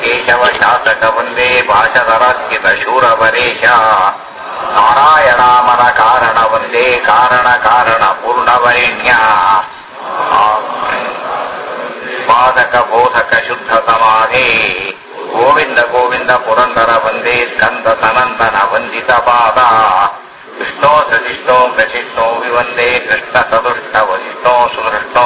ಕೇಶವ ಶಾಸಕ ವಂದೇ ಭಾಷಧರಾತ್ಕಿತ ಶೂರವರೇಶ ನಾರಾಯಣಾಮನ ಕಾರಣ ವಂದೇ ಕಾರಣ ಕಾರಣ ಪೂರ್ಣವರೆಣ್ಯ ಪಾದಕ ಬೋಧಕ ಶುದ್ಧ ಸಮಾಧೇ ಗೋವಿಂದ ಗೋವಿಂದ ಪುರಂದರ ವಂದೇ ಸ್ಕಂದ ಸನಂದನ ವಂದಿತ ಪಾದ ವಿಷ್ಣೋ ಸೃಜಿಷ್ಣೋ ಪ್ರಶಿಷ್ಣೋ ವಿವಂದೇ ಕೃಷ್ಣ ಸದುಷ್ಟ ವರಿಷ್ಣೋ ಸುದೃಷ್ಟೋ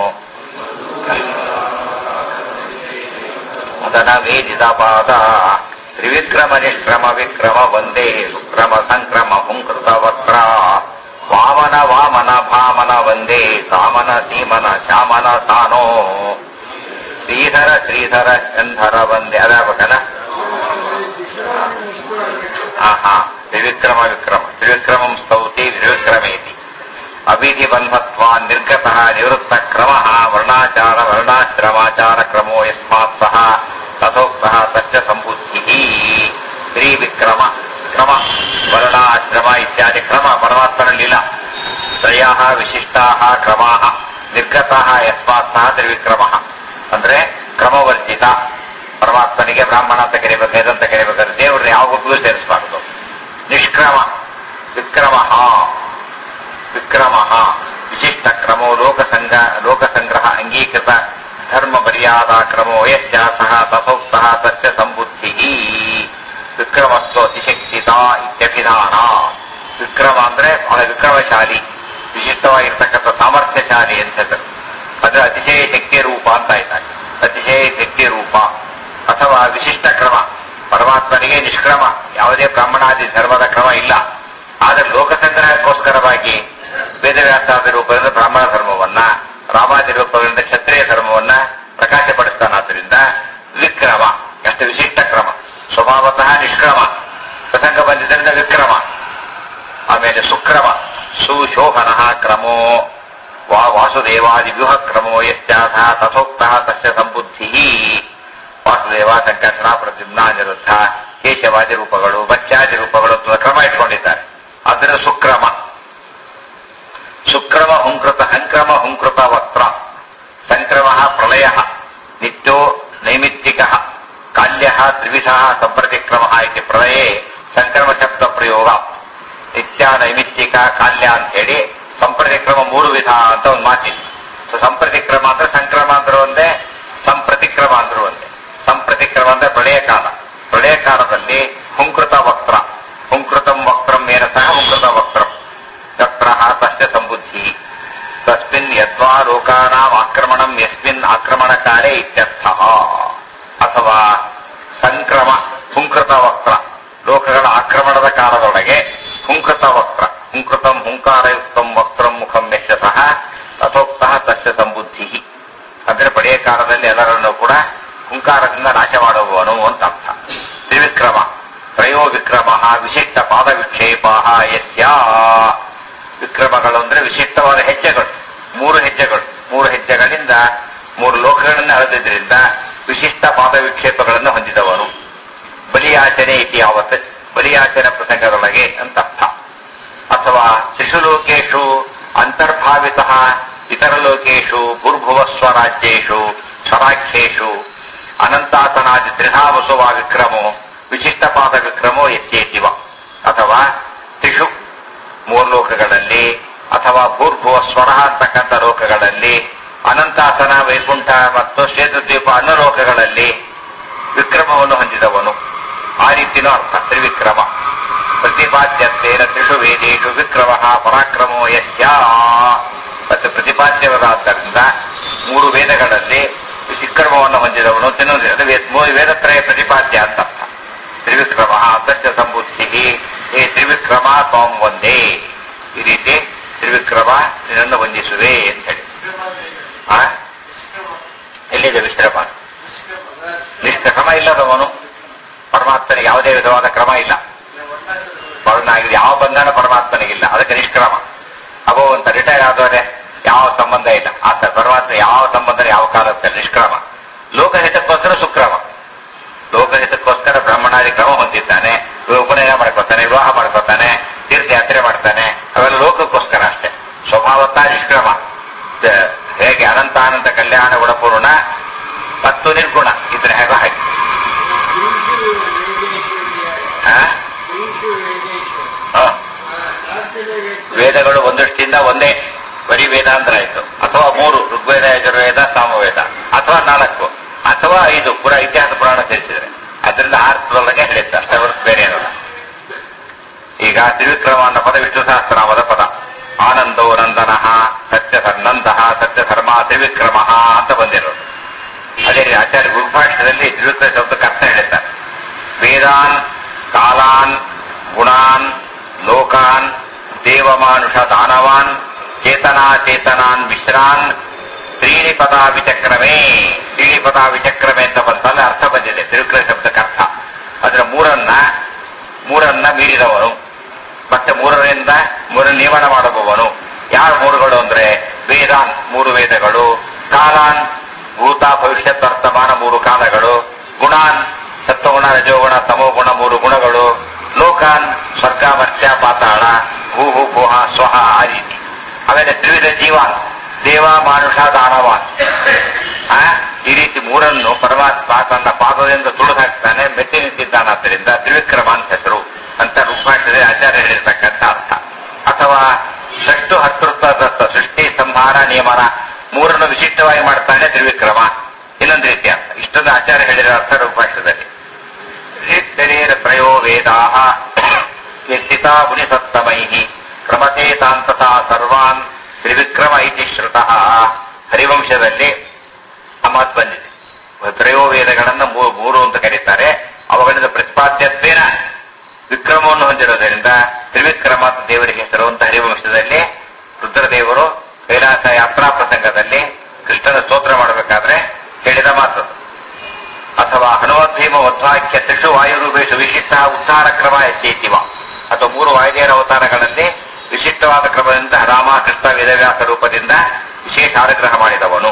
ಮದನ ವೇದಿತ ಪಾದ ತ್ರಿವಿಕ್ರಮ ನಿಷ್ಕ್ರಮ ವಿಕ್ರಮ ವಂದೇ ಸುಕ್ರಮ ಸಂಕ್ರಮ ಪುಂಕೃತ ವಕ್ರ ವಾಮನ ವಾಮನ ಭಾಮನ ವಂದೇ ಸಾಮನ ಸೀಮನ ಶ್ಯಾಮನ ಸಾನೋ ಶ್ರೀಧರ ಶ್ರೀಧರ ಚಂಧರ ವಂದೇ ಅದಾಗಬೇಕಲ್ಲ. ತ್ರಿವಿಕ್ರಮ ವಿಕ್ರಮ ತ್ರಿವಿಕ್ರಮಂ ಸ್ತೌತಿ ತ್ರಿವಿಕ್ರಮೇತಿ ಅವಿಧಿ ಬಂಧತ್ವಾ ನಿರ್ಗತಃ ನಿವೃತ್ತ ಕ್ರಮಃ ವರ್ಣಾಚಾರ ವರ್ಣಾಶ್ರಮಾಚಾರ ಕ್ರಮೋ ಯಸ್ಮಾತ್ ಸಹ ತಥೋಕ್ತಃ ತಸ್ಯ ಸಂಬುದ್ಧಿಃ. ತ್ರಿವಿಕ್ರಮ ಕ್ರಮ ವರ್ಣಾಶ್ರಮ ಇತ್ಯಾದಿ ಕ್ರಮ ಪರಮಾತ್ಮನಲ್ಲಿಲ್ಲ. ತ್ರಯಃ ವಿಶಿಷ್ಟಾಃ ಕ್ರಮಾಃ ನಿರ್ಗತಃ ಯಸ್ಮಾತ್ ಸಹ ತ್ರಿವಿಕ್ರಮಃ ಅಂದ್ರೆ ಕ್ರಮವರ್ಜಿತ. ಪರಮಾತ್ಮನಿಗೆ ಬ್ರಾಹ್ಮಣ ಅಂತ ಕರಿಬೇಕು, ವೇದಂತ ಕರಿಬೇಕಾದ್ರೆ ದೇವರನ್ನ ಯಾವ ಗುಂಪಿಗೂ ಸೇರಿಸಬಾರದು. ನಿಷ್ಕ್ರಮ ವಿಕ್ರಮ ವಿಕ್ರಮ ವಿಶಿಷ್ಟ ಕ್ರಮೋ ಲೋಕಸಂಗ್ರಹ ಅಂಗೀಕೃತ ಧರ್ಮ ಮರ್ಯಾದಾ ಕ್ರಮೋ ಯಸ್ಯ ಸಹ ತಥೋಕ್ತಃ ತಸ್ಯ ಸಂಬುದ್ಧಿ. ವಿಕ್ರಮಸ್ವ ಅತಿಶಕ್ತಿತ ಇತ್ಯಭಿಧಾನ. ವಿಕ್ರಮ ಅಂದ್ರೆ ಬಹಳ ವಿಕ್ರಮಶಾಲಿ, ವಿಶಿಷ್ಟವಾಗಿರ್ತಕ್ಕಂಥ ಸಾಮರ್ಥ್ಯಶಾಲಿ ಅಂತ ಹೆಸರು. ಅದು ಅತಿಶಯ ಶಕ್ತಿ ರೂಪ ಅಂತ ಇದ್ದಾರೆ. ಅತಿಶಯ ಶಕ್ತಿ ರೂಪ ಅಥವಾ ವಿಶಿಷ್ಟ ಕ್ರಮ. ಪರಮಾತ್ಮನಿಗೆ ನಿಷ್ಕ್ರಮ, ಯಾವುದೇ ಬ್ರಾಹ್ಮಣಾದಿ ಧರ್ಮದ ಕ್ರಮ ಇಲ್ಲ. ಆದರೆ ಲೋಕಸಂಗ್ರಹಕ್ಕೋಸ್ಕರವಾಗಿ ವೇದವ್ಯಾಸಾದಿ ರೂಪದಿಂದ ಬ್ರಾಹ್ಮಣ ಧರ್ಮವನ್ನ, ರಾಮಾದಿ ರೂಪಗಳಿಂದ ಕ್ಷತ್ರಿಯ ಧರ್ಮವನ್ನ ಪ್ರಕಾಶಪಡಿಸ್ತಾನಾದ್ರಿಂದ ವಿಕ್ರಮ ಎಷ್ಟು ವಿಶಿಷ್ಟ ಕ್ರಮ. ಸ್ವಭಾವತಃ ನಿಷ್ಕ್ರಮ, ಪ್ರಸಂಗ ಬಂದಿದ್ದರಿಂದ ವಿಕ್ರಮ. ಆಮೇಲೆ ಸುಕ್ರಮ ಸುಶೋಭನ ಕ್ರಮೋ ವಾಸುದೇವಾದಿ ವ್ಯೂಹ ಕ್ರಮೋ ಯಶ್ಚಾಥ ತಥೋಕ್ತಃ ತಸ್ಯ ಸಂಬುದ್ಧಿ. ವಾಸುದೇವ ಸಂಕರ್ಷಣ ಪ್ರದ್ಯುಮ್ನ ಅನಿರುದ್ಧ ಕೇಶವಾದಿ ರೂಪಗಳು ಬಚ್ಚಾದಿ ರೂಪಗಳು ಕ್ರಮ ಇಟ್ಕೊಂಡಿದ್ದಾರೆ. ಅದರ ಸುಕ್ರಮ. ಸುಕ್ರಮ ಹುಂಕೃತ ಸಂಕ್ರಮ ಹುಂಕೃತ ವಕ್ರ. ಸಂಕ್ರಮ ಪ್ರಳಯ ನಿತ್ಯೋ ನೈಮಿತ್ತಿಕ ಕಾಲ್ಯ ತ್ರಿವಿಧ ಸಂಪ್ರತಿಕ್ರಮ ಇತಿ ಪ್ರಳಯೇ ಸಂಕ್ರಮ ಶಬ್ದ ಪ್ರಯೋಗ. ನಿತ್ಯ ನೈಮಿತ್ತಿಕ ಕಾಲ್ಯ ಅಂತ ಹೇಳಿ ಸಂಪ್ರತಿಕ್ರಮ 3 ವಿಧ ಅಂತ ಒಂದು ಮಾತಿದೆ. ಸಂಪ್ರತಿಕ್ರಮ ಅಂದ್ರೆ ಸಂಕ್ರಮ ಅಂದ್ರೂ ಒಂದೇ, ಸಂಪ್ರತಿಕ್ರಮ ಅಂದ್ರೂ ಒಂದೇ. ಸಂಪ್ರತಿಕ್ರಮ ಅಂದ್ರೆ ಪ್ರಳಯ ಕಾಲ. ಪ್ರಳಯ ಕಾಲದಲ್ಲಿ ಹುಂಕೃತ ವಕ್ರ, ಹುಂಕೃತಂ ವಕ್ರಂ ಏನ ಸಹ ಹುಂಕೃತ ವಕ್ರಂ ತತ್ರ ತಸ್ಯ ಸಂಬುದ್ಧಿ. ತಸ್ಮಿನ್ ಯದ್ವಾ ಲೋಕಾನಾಂ ಆಕ್ರಮಣಂ ಯಸ್ಮಿನ್ ಆಕ್ರಮಣಕಾರೇ ಇತ್ಯರ್ಥ. ಅಥವಾ ಸಂಕ್ರಮ ಹುಂಕೃತ ವಕ್ರ, ಲೋಕಗಳ ಆಕ್ರಮಣದ ಕಾಲದೊಳಗೆ ಹುಂಕೃತ ವಕ್ರ. ಹುಂಕೃತಂ ಹುಂಕಾರಯುಕ್ತಂ ವಕ್ರಂ ಮುಖಂ ಯಶಃ ತಥೋಕ್ತಃ ತಸ್ಯ ಸಂಬುದ್ಧಿ. ಅಂದ್ರೆ ಪಡೆಯ ಕಾಲದಲ್ಲಿ ಎಲ್ಲರನ್ನೂ ಕೂಡ ಹುಂಕಾರದಿಂದ ನಾಶ ಮಾಡುವವನು ಅಂತ ಅರ್ಥ. ತ್ರಿವಿಕ್ರಮ ತ್ರಯೋ ವಿಕ್ರಮ ವಿಶಿಷ್ಟ ಪಾದ ವಿಕ್ಷೇಪ ಯಸ್ಯ. ವಿಕ್ರಮಗಳು ಅಂದ್ರೆ ವಿಶಿಷ್ಟವಾದ ಹೆಜ್ಜೆಗಳು, 3 ಹೆಜ್ಜೆಗಳು. 3 ಹೆಜ್ಜೆಗಳಿಂದ 3 ಲೋಕಗಳನ್ನು ಅಳೆದಿದ್ದರಿಂದ ವಿಶಿಷ್ಟ ಪಾದ ವಿಕ್ಷೇಪಗಳನ್ನು ಹೊಂದಿದವನು. ಬಲಿಯಾಚನೆ ಇತಿ ಯಾವತ್, ಬಲಿಯಾಚನೆ ಪ್ರಸಂಗದೊಳಗೆ ಅಂತ ಅರ್ಥ. ಅಥವಾ ತ್ರಿಷು ಅಂತರ್ಭಾವಿತ ಇತರ ಲೋಕೇಶು ಭೂರ್ಭುವ ಸ್ವರಾಜ್ಯೇಶು ಸ್ವರಾಖ್ಯೇಶು ಅನಂತಾಸನಾದಿ ತ್ರಿಧಾವಸುವ ವಿಕ್ರಮೋ ವಿಶಿಷ್ಟ ಪಾದ ವಿಕ್ರಮೋ ಎತ್ತೇತಿವ. ಅಥವಾ ತ್ರಿಷು 3 ಲೋಕಗಳಲ್ಲಿ, ಅಥವಾ ಭೂರ್ಭುವ ಸ್ವರ ಅಂತಕ್ಕಂಥ ಲೋಕಗಳಲ್ಲಿ, ಅನಂತಾಸನ ವೈಕುಂಠ ಮತ್ತು ಶ್ವೇತದ್ವೀಪ ಅನ್ನೋ ಲೋಕಗಳಲ್ಲಿ ವಿಕ್ರಮವನ್ನು ಹೊಂದಿದವನು. ಆ ರೀತಿನೂ ಅರ್ಥ ತ್ರಿವಿಕ್ರಮ. ಪ್ರತಿಪಾದ್ಯತ್ವೇನ ತ್ರಿಷು ವೇದೇಶು ವಿಕ್ರಮ ಪರಾಕ್ರಮೋ ಯಸ್ಯ. ಮತ್ತು ಪ್ರತಿಪಾದ್ಯವಾದ್ದರಿಂದ 3 ವೇದಗಳಲ್ಲಿ ವಿಕ್ರಮವನ್ನು ಹೊಂದಿದವನು ತಿನ್ನುವುದು. ವೇದತ್ರಯ ಪ್ರತಿಪಾದ್ಯ ಅಂತ ಅರ್ಥ. ತ್ರಿವಿಕ್ರಮ ತಸ್ಯ ಸಂಬುದ್ಧಿ. ಹೇ ತ್ರಿವಿಕ್ರಮ ತ್ವಂ ವಂದೇ. ಈ ರೀತಿ ತ್ರಿವಿಕ್ರಮ ನಿನ್ನನ್ನು ವಂದಿಸುವೆ ಅಂತ ಹೇಳಿ. ಎಲ್ಲಿದೆ ವಿಶ್ರಮ? ನಿಷ್ಕ್ರಮ ಇಲ್ಲದವನು. ಪರಮಾತ್ಮನಿಗೆ ಯಾವುದೇ ವಿಧವಾದ ಕ್ರಮ ಇಲ್ಲ. ಬರುಣಾಗಿದೆ ಯಾವ ಬಂಧನ ಪರಮಾತ್ಮನಿಗಿಲ್ಲ, ಅದಕ್ಕೆ ನಿಷ್ಕ್ರಮ. ಅಭವಂತ ರಿಟೈರ್ ಆದವರೆ ಯಾವ ಸಂಬಂಧ ಇಲ್ಲ. ಆತ ಪರಮಾತ್ಮ ಯಾವ ಸಂಬಂಧ ಯಾವ ಕಾಲದಲ್ಲಿ ನಿಷ್ಕ್ರಮ. ಲೋಕಹಿತಕ್ಕೋಸ್ಕರ ಸುಕ್ರಮ. ಲೋಕಹಿತಕ್ಕೋಸ್ಕರ ಬ್ರಾಹ್ಮಣಾದಿ ಕ್ರಮ ಹೊಂದಿದ್ದಾನೆ. ಉಪನಯನ ಮಾಡ್ಕೊತಾನೆ, ವಿವಾಹ ಮಾಡ್ಕೊತಾನೆ, ತೀರ್ಥಯಾತ್ರೆ ಮಾಡ್ತಾನೆ. ಅವೆಲ್ಲ ಲೋಕಕ್ಕೋಸ್ಕರ ಅಷ್ಟೇ. ಸ್ವಭಾವತಃ ನಿಷ್ಕ್ರಮ. ಹೇಗೆ ಅನಂತಾನಂತ ಕಲ್ಯಾಣ ಗುಣಪೂರ್ಣ ಮತ್ತು ನಿರ್ಗುಣ ಇದ್ರೆ ಹೇಗೋ ಹಾಗೆ ವೇದಗಳು ಒಂದಷ್ಟಿಂದ ಒಂದೇ ಬರೀ ವೇದಾಂತರ ಆಯ್ತು, ಅಥವಾ 3 ಋಗ್ವೇದ, ಯಜುರ್ವೇದ, ಸಾಮವೇದ, ಅಥವಾ 4 ಅಥವಾ 5 ಪುರ ಇತಿಹಾಸ ಪುರಾಣ ಸೇರಿಸಿದ್ರೆ ಅದರಿಂದ 6 ಹೇಳಿದ್ದ ಅಷ್ಟೇ ಹೊರತು ಬೇರೆ ಏನಲ್ಲ. ಈಗ ತ್ರಿವಿಕ್ರಮ ಅನ್ನೋ ಪದ ವಿಷ್ಣು ಸಹಸ್ರನಾಮದ ಪದ. ಆನಂದೋ ನಂದನಃ ಸತ್ಯಧರ್ನಂದಃ ಸತ್ಯಧರ್ಮ ತ್ರಿವಿಕ್ರಮ ಅಂತ ಬಂದಿರೋದು. ಅದೇ ರೀತಿ ಆಚಾರ್ಯ ಗುರುಭಾಷ್ಯದಲ್ಲಿ ತ್ರಿವಿಕ್ರಮ ಶಬ್ದಕ್ಕೆ ಅರ್ಥ ಹೇಳಿದ್ದಾರೆ. ವೇದಾನ್ ಕಾಲಾನ್ ಗುಣಾನ್ ಲೋಕಾನ್ ದೇವಮಾನುಷ ದಾನವಾನ್ ಚೇತನಾನ್ ಮಿಶ್ರಾನ್ ತ್ರೀಣಿ ಪದ ವಿಚಕ್ರಮೇ. ತ್ರೀಣಿ ಪದ ವಿಚಕ್ರಮೆ ಅಂತ ಬಂತಲ್ಲ ಅರ್ಥ ಬಂದಿದೆ ತ್ರಿವಿಕ್ರಮ ಶಬ್ದಕ್ಕೆ ಅರ್ಥ. ಅದರ ಮೂರನ್ನ ಮೀರಿದವನು, ಮತ್ತೆ ಮೂರರಿಂದ ನಿಯಮನ ಮಾಡುವವನು. ಯಾರು 3ಗಳು ಅಂದ್ರೆ ವೇದಾನ್ 3 ವೇದಗಳು, ಕಾಲಾನ್ ಭೂತ ಭವಿಷ್ಯತ್ ವರ್ತಮಾನ 3 ಕಾಲಗಳು, ಗುಣಾನ್ ಸತ್ವಗುಣ ರಜೋಗುಣ ತಮೋಗುಣ 3 ಗುಣಗಳು, ಲೋಕಾನ್ ಸ್ವರ್ಗ ಮರ್ತ್ಯ ಪಾತಾಳ ಭೂಹು ಭೋಹ ಸ್ವಹ ಆ ರೀತಿ. ಆಮೇಲೆ ತ್ರಿವಿಧ ಜೀವಾನ್ ದೇವ ಮಾನುಷ ದಾನವಾನ್. ಈ ರೀತಿ 3 ಪರಮಾತ್ಮ ತನ್ನ ಪಾದದಿಂದ ತುಳಿದು ಹಾಕ್ತಾನೆ, ಮೆಟ್ಟಿ ನಿಂತಿದ್ದಾನಾದ್ದರಿಂದ ತ್ರಿವಿಕ್ರಮ ಅಂತ ಹೆಸರು ಅಂತ ಋಗ್ಭಾಷ್ಯದಲ್ಲಿ ಆಚಾರ್ಯ ಹೇಳಿರ್ತಕ್ಕಂಥ ಅರ್ಥ. ಅಥವಾ ಷಟ್ಟು ಹರ್ತೃತ್ವ ಸೃಷ್ಟಿ ಸಂಹಾರ ನಿಯಮನ 3 ವಿಶಿಷ್ಟವಾಗಿ ಮಾಡ್ತಾನೆ ತ್ರಿವಿಕ್ರಮ. ಇನ್ನೊಂದು ರೀತಿ ಅರ್ಥ. ಇಷ್ಟೊಂದು ಆಚಾರ್ಯ ಹೇಳಿರೋ ಅರ್ಥ ಋಗ್ಭಾಷ್ಯದಲ್ಲಿ. ಶರೀರ ತ್ರಯೋ ವೇದಾಃ ಕೀರ್ತಿತಾ ಮುನಿಸತ್ತಮೈಃ ಕ್ರಮತೆ ತಾಂತತಾ ಸರ್ವಾನ್ ತ್ರಿವಿಕ್ರಮ ಇತಿ ಶ್ರುತಃ. ಹರಿವಂಶದಲ್ಲಿ ಆ ಮಾತು ಬಂದಿದೆ. ತ್ರಯೋ ವೇದಗಳನ್ನು 3 ಅಂತ ಕರೀತಾರೆ. ಅವುಗಳಿಂದ ಪ್ರತಿಪಾದ್ಯತ್ವೇನ ವಿಕ್ರಮವನ್ನು ಹೊಂದಿರೋದ್ರಿಂದ ತ್ರಿವಿಕ್ರಮ ದೇವರಿಗೆ ಹೆಸರು ಅಂತ ಹರಿವಂಶದಲ್ಲಿ ರುದ್ರದೇವರು ಕೈಲಾಸ ಯಾತ್ರಾ ಪ್ರಸಂಗದಲ್ಲಿ ಕೃಷ್ಣನ ಸ್ತೋತ್ರ ಮಾಡಬೇಕಾದ್ರೆ ಹೇಳಿದ ಮಾತು. ಅಥವಾ ಹನುಮದ್ಭೀಮ ವಧ್ವಾಕ್ಯ ತ್ರಿಷು ವಾಯುರೂಪೇಶು ವಿಶಿಷ್ಟ ಉದ್ಧಾರ ಕ್ರಮ ಹೆಚ್ಚೇತಿವ. ಅಥವಾ 3 ವಾಯುದೇವರ ಅವತಾರಗಳಲ್ಲಿ ವಿಶಿಷ್ಟವಾದ ಕ್ರಮದಿಂದ ರಾಮ ಕೃಷ್ಣ ವೇದವ್ಯಾಸ ರೂಪದಿಂದ ವಿಶೇಷ ಅನುಗ್ರಹ ಮಾಡಿದವನು.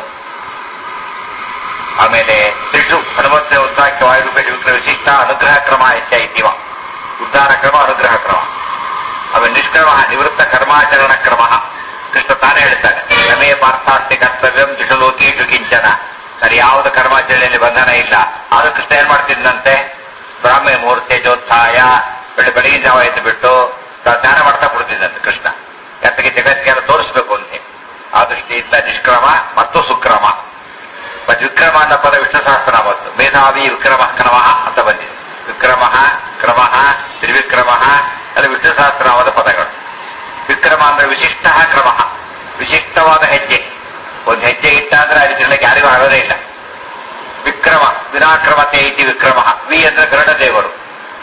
ಆಮೇಲೆ ತ್ರಿಷು ಹನುಮಂತ ಉದ್ಧಾಕ್ಯ ವಾಯುರೂಪೇಶ ವಿಶಿಷ್ಟ ಅನುಗ್ರಹ ಕ್ರಮ ಹೆಚ್ಚೈತಿವ. ಉದ್ಧಾರ ಕ್ರಮ ಅನುಗ್ರಹ ಕ್ರಮ. ಆಮೇಲೆ ನಿಷ್ಕ್ರಮ ನಿವೃತ್ತ ಕರ್ಮಾಚರಣ ಕ್ರಮ. ಕೃಷ್ಣ ತಾನೇ ಹೇಳ್ತಾನೆ, ನಮೇ ಪಾರ್ಥಾಸ್ತಿ ಕರ್ತವ್ಯಂ ದಿಶಲೋಕೀಶು ಕಿಂಚನ. ಸರಿ, ಯಾವುದು ಕರ್ಮಾಚರಣೆಯಲ್ಲಿ ಬಂಧನ ಇಲ್ಲ. ಆದ್ರೂ ಕೃಷ್ಣ ಏನ್ ಮಾಡ್ತಿದ್ದಂತೆ, ಬ್ರಾಹ್ಮಣ ಮುಹೂರ್ತೆ ಜೋತ್ಥಾಯ ಬೆಳಗಿನ ಜಾವ ಎದ್ದು ಬಿಟ್ಟು ಧ್ಯಾನ ಮಾಡ್ತಾ ಕೊಡ್ತಿದ್ದಂತೆ ಕೃಷ್ಣ. ಯಾತಕ್ಕೆ ಜಗತ್ತಿಗೆಲ್ಲ ತೋರಿಸ್ಬೇಕು ಅಂತ. ಆ ದೃಷ್ಟಿಯಿಂದ ನಿಷ್ಕ್ರಮ ಮತ್ತು ಸುಕ್ರಮ. ವಿಕ್ರಮ ಅನ್ನೋ ಪದ ವಿಷ್ಣು ಸಹಸ್ರನಾಮದ್ದು. ಮೇಧಾವಿ ವಿಕ್ರಮ ಕ್ರಮ ಅಂತ ಬಂದಿದೆ. ವಿಕ್ರಮ ಕ್ರಮ ತ್ರಿವಿಕ್ರಮ ಅದು ವಿಷ್ಣು ಸಹಸ್ರನಾಮದ ಪದಗಳು. ವಿಕ್ರಮ ಅಂದ್ರೆ ವಿಶಿಷ್ಟ ಕ್ರಮ, ವಿಶಿಷ್ಟವಾದ ಹೆಜ್ಜೆ. ಒಂದು ಹೆಜ್ಜೆ ಇಟ್ಟ ಅಂದ್ರೆ ಅದಕ್ಕೆ ಯಾರಿಗೂ ಆಗೋದೇ ಇಲ್ಲ. ವಿಕ್ರಮ ವಿನಾಕ್ರಮತೆ ಇತಿ ವಿಕ್ರಮ. ವಿ ಅಂದ್ರೆ ಗರುಡ ದೇವರು,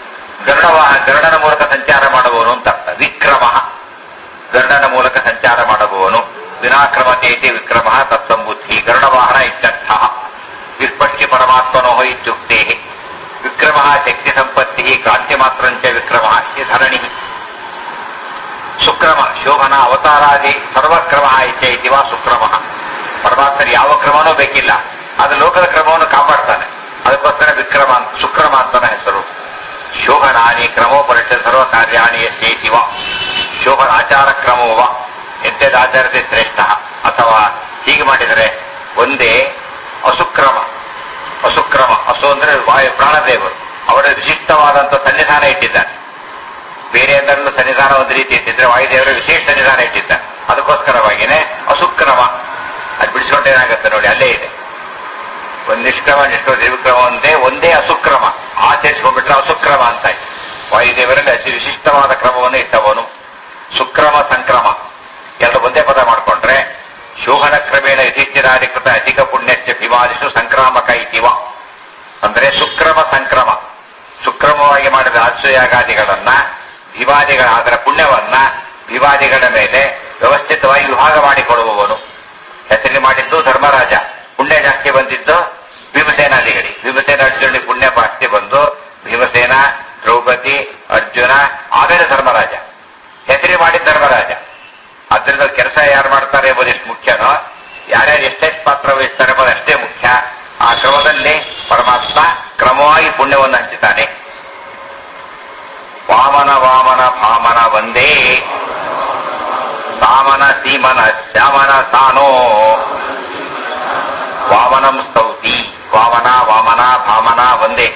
ಗರುಡನ ಮೂಲಕ ಸಂಚಾರ ಮಾಡುವವನು ಅಂತ ಅರ್ಥ. ವಿಕ್ರಮ ಗರುಡನ ಮೂಲಕ ಸಂಚಾರ ಮಾಡುವವನು. ವಿನಾಕ್ರಮತೆ ಇತಿ ವಿಕ್ರಮ ತತ್ಸಂಬುದ್ಧಿ ಗರುಡ ವಾಹನ ಇತ್ಯರ್ಥ. ವಿಸ್ಪಷ್ಟಿ ಪರಮಾತ್ಮನೋ ಇತ್ಯುಕ್ತೆ ವಿಕ್ರಮ ಶಕ್ತಿ ಸಂಪತ್ತಿ ಕ್ರಾಂತಿ ಮಾತ್ರಂಚ ವಿಕ್ರಮ ಇತಿ ಧರಣಿ. ಸುಕ್ರಮ ಶೋಭನ ಅವತಾರಾದಿ ಸರ್ವಕ್ರಮ ಇತ್ಯೈತಿ ವಾ ಸುಕ್ರಮ. ಪರಮಾತ್ಮರಿಗೆ ಯಾವ ಕ್ರಮನೂ ಬೇಕಿಲ್ಲ, ಅದು ಲೋಕದ ಕ್ರಮವನ್ನು ಕಾಪಾಡ್ತಾನೆ. ಅದಕ್ಕೋಸ್ಕರ ವಿಕ್ರಮ ಸುಕ್ರಮ ಅಂತನ ಹೆಸರು. ಶೋಭನಾನಿ ಕ್ರಮೋಪರಿಷ್ಠ ಸರ್ವ ಕಾರ್ಯಾಣಿ ಯಸ್ಯೈತಿ ವಾ. ಶೋಭನ ಆಚಾರ ಕ್ರಮೋವ ಎಂತೆದಾಚಾರತೆ ಶ್ರೇಷ್ಠ. ಅಥವಾ ಹೀಗೆ ಮಾಡಿದರೆ ಒಂದೇ ಅಸುಕ್ರಮ. ಅಸು ಅಂದ್ರೆ ವಾಯು ಪ್ರಾಣದೇವರು, ಅವರ ವಿಶಿಷ್ಟವಾದಂಥ ಸನ್ನಿಧಾನ ಇಟ್ಟಿದ್ದಾರೆ. ಬೇರೆ ಎಲ್ಲರಲ್ಲೂ ಸನ್ನಿಧಾನ ಒಂದು ರೀತಿ ಇಟ್ಟಿದ್ರೆ ವಾಯುದೇವರು ವಿಶೇಷ ಸನ್ನಿಧಾನ ಇಟ್ಟಿದ್ದಾರೆ. ಅದಕ್ಕೋಸ್ಕರವಾಗಿನೇ ಅಸುಕ್ರಮ. ಅದು ಬಿಡಿಸ್ಕೊಂಡೇನಾಗುತ್ತೆ ನೋಡಿ, ಅಲ್ಲೇ ಇದೆ. ಒಂದು ನಿಷ್ಕ್ರಮ ತ್ರಿವಿಕ್ರಮ ಒಂದೇ ಅಸುಕ್ರಮ. ಆಚರಿಸ್ಕೊಂಡ್ಬಿಟ್ರೆ ಅಸುಕ್ರಮ ಅಂತ ಆಯ್ತು. ವಾಯುದೇವರಲ್ಲಿ ಅತಿ ವಿಶಿಷ್ಟವಾದ ಕ್ರಮವನ್ನು ಇಟ್ಟವನು. ಸುಕ್ರಮ ಸಂಕ್ರಮ ಎರಡು ಒಂದೇ ಪದ ಮಾಡಿಕೊಂಡ್ರೆ ಶೋಭನ ಕ್ರಮೇಣ ಯಥಿಷ್ಠಿರಾಧಿಕೃತ ಅಧಿಕ ಪುಣ್ಯಕ್ಕೆ ವಿವಾದಿಸು ಸಂಕ್ರಾಮಕ ಇತಿವ. ಅಂದ್ರೆ ಸುಕ್ರಮ ಸಂಕ್ರಮ, ಸುಕ್ರಮವಾಗಿ ಮಾಡಿದ ಆಶ್ರಯಾಗಾದಿಗಳನ್ನ ವಿವಾದಿಗಳ ಅದರ ಪುಣ್ಯವನ್ನ ವಿವಾದಿಗಳ ಮೇಲೆ ವ್ಯವಸ್ಥಿತವಾಗಿ ವಿಭಾಗ ಮಾಡಿಕೊಡುವವನು. ಹೆಸರಿಗೆ ಮಾಡಿದ್ದು ಧರ್ಮರಾಜ, ಪುಣ್ಯ ಜಾಸ್ತಿ ಬಂದಿದ್ದು ಭೀಮಸೇನಾದಿಗಳಿಗೆ. ಭೀಮಸೇನ ಅರ್ಜುನಿಗೆ ಪುಣ್ಯ ಜಾಸ್ತಿ ಬಂದು ಭೀಮಸೇನ, ದ್ರೌಪದಿ, ಅರ್ಜುನ, ಆಮೇಲೆ ಧರ್ಮರಾಜ. ಹೆಸರಿಗೆ ಮಾಡಿದ ಧರ್ಮರಾಜ. ಅದರಿಂದ ಕೆಲಸ ಯಾರು ಮಾಡ್ತಾರೆ ಎಂಬುದು ಎಷ್ಟು ಮುಖ್ಯನೋ, ಯಾರ್ಯಾರು ಎಷ್ಟೆಷ್ಟು ಪಾತ್ರ ವಹಿಸ್ತಾರೆ ಎಂಬುದು ಅಷ್ಟೇ ಮುಖ್ಯ. ಆ ಕ್ರಮದಲ್ಲಿ ಪರಮಾತ್ಮ ಕ್ರಮವಾಗಿ ಪುಣ್ಯವನ್ನು ಹಂಚುತ್ತಾನೆ. ವಾಮನ ವಾಮನ ಭಾಮನ ಒಂದೇ ಸಾಮನ ಸೀಮನ ಶ್ಯಾಮನ ತಾನೋ ವಾಮನಂ ಸ್ತೌತಿ. ವಾಮನ ವಾಮನ ಭಾಮನ ಒಂದೇ.